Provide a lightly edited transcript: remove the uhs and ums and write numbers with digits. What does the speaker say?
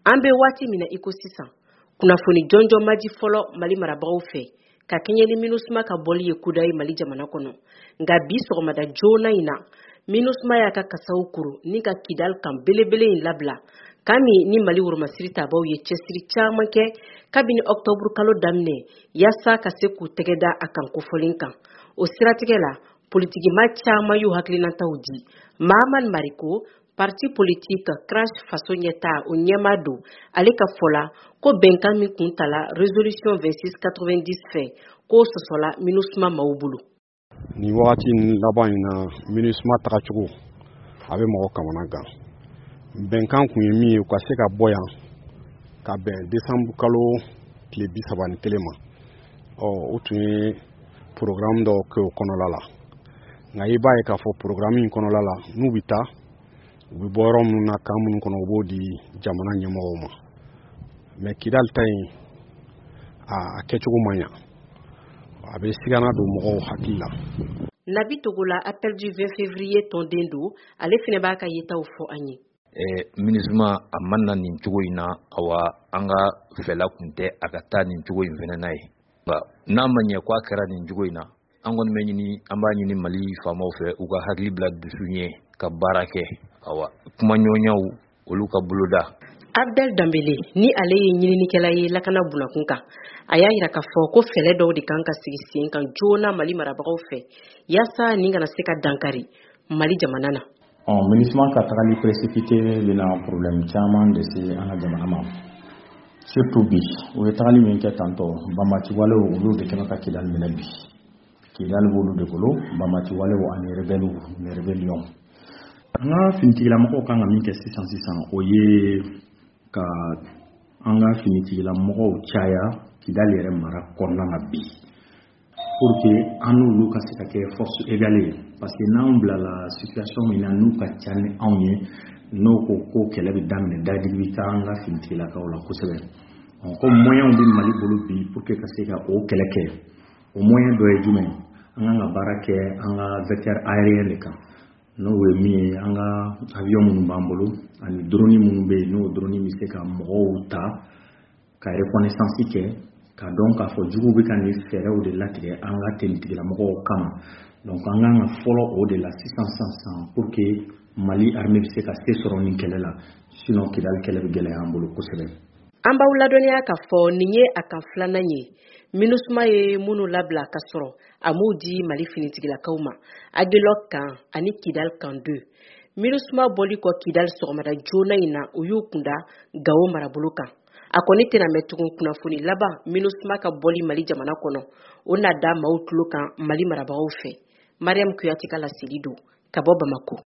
An bɛ waati min na iko sisan kunnafoni jɔnjɔn maji fɔlɔ Mali marabagaw fɛ ka kɛɲɛ ni MINUSMA ka bɔli ye kuda ye Mali jamana kɔnɔ nka bi sɔgɔmada joona in na MINUSMA y'a ka kasaw kuru ni ka Kidal kan belebele in labila kami ni Mali woromasiri tabaw ye cɛsiri caman kɛ kabini octobre kalo daminɛ yasa ka se k'u tɛgɛ da a kan kofɔlen kan o siratigɛ la politikima caman y'u hakilinataw di Mahaman Mariko parti politique crash faso ɲɛta o ɲɛma don ale ka fɔla ko bɛnkan min kun tala résolution 2690 fɛ ko sɔsɔla MINUSMA maaw bolo. Ni wagati laban in na MINUSMA tagacogo a bɛ mɔgɔ kamana gan. Bɛnkan kun ye min ye u ka se ka bɔ yan ka bɛn décembre kalo tile 31 ma. O tun ye programme dɔ kɛ o kɔnɔla la. Nka i b'a ye k'a fɔ programme in kɔnɔla la n'u bɛ taa u bɛ bɔ yɔrɔ minnu na kan minnu kɔnɔ u b'o di jamana ɲɛmɔgɔw ma. Mais Kidal ta in a kɛcogo man ɲa. A bɛ sigana don mɔgɔw hakili la. Nabi Togola appel du 20 février tɔnden don ale fana b'a ka yetaw fɔ an ye. MINUSMA a man na nin cogo in na awa an ka fɛla kun tɛ a ka taa nin cogo in fana na ye. N'a ma ɲɛ ko a kɛra nin cogo in na an kɔni bɛ ɲini an b'a ɲini Mali faamaw fɛ u ka hakili bila dusu ɲɛ ka baara kɛ awa kuma ɲɔgɔnyaw olu ka boloda. Abdel Dambele ni ale ye ɲininikɛla ye lakana bunakun kan a y'a yira k'a fɔ ko fɛlɛ dɔw de kan ka sigi sen kan joona Mali marabagaw fɛ yasa nin kana se ka dankari Mali jamana na. MINUSMA ka tagali précipité bɛna problème caman de se an ka jamana ma surtout bi o ye tagali min kɛ tantɔ banbati walew olu de kɛmɛ ka Kidal minɛ bi Kidal b'olu de bolo banbati walew ani rébellion an ka finitigilamɔgɔw kan ka min kɛ sisan o ye ka an ka finitigilamɔgɔw caya Kidal yɛrɛ mara kɔnɔna na bi pour que an n'olu ka se ka kɛ force égale parce que n'anw bilala situation min na n'u ka ca ni anw ye n'o ko kɛlɛ bɛ daminɛ dadigi bɛ taa an ka finitigilakaw la kosɛbɛ ko moyen bɛ Mali bolo bi pour que ka se ka o kɛlɛ kɛ o moyen dɔ ye jumɛn an kan ka baara kɛ an ka vecteur aérien de kan n'o ye min ye an ka avion minnu b'an bolo ani drone minnu bɛ yen n'o drone bɛ se ka mɔgɔw ta ka reconnaissance kɛ ka dɔn k'a fɔ juguw bɛ ka nin fɛɛrɛw de latigɛ an ka tenitigilamɔgɔw kama donc an kan ka fɔlɔ o de la sisan pour que Mali armée bɛ se ka se sɔrɔ nin kɛlɛ la sinon Kidal kɛlɛ bɛ gɛlɛya an bolo kosɛbɛ. An b'aw ladɔnniya k'a fɔ nin ye a kan filanan ye MINUSMA ye minnu labila ka sɔrɔ a m'u di Mali finitigilakaw ma Aguelok kan ani Kidal kan 2 MINUSMA bɔli kɔ Kidal sɔgɔmada joona in na u y'u kunda Gao marabolo kan a kɔni tɛna mɛn tugun kunnafoni laban MINUSMA ka bɔli Mali jamana kɔnɔ o na da maaw tulo kan Mali marabagaw fɛ Mariam Kuyate ka laseli don ka bɔ Bamako.